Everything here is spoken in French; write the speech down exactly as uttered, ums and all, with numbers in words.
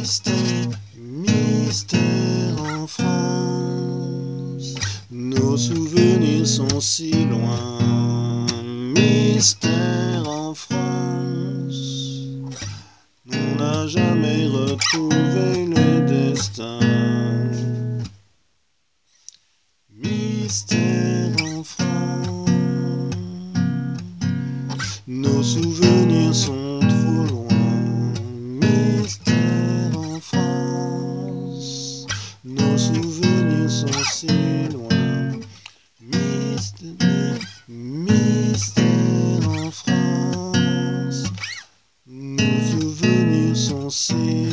Mystère, mystère en France, nos souvenirs sont si loin. Mystère en France, on n'a jamais retrouvé le destin. Mystère en France, nos souvenirs sont trop loin. Mystère en France, nos souvenirs sont si loin. Mystère, mystère en France, nos souvenirs sont si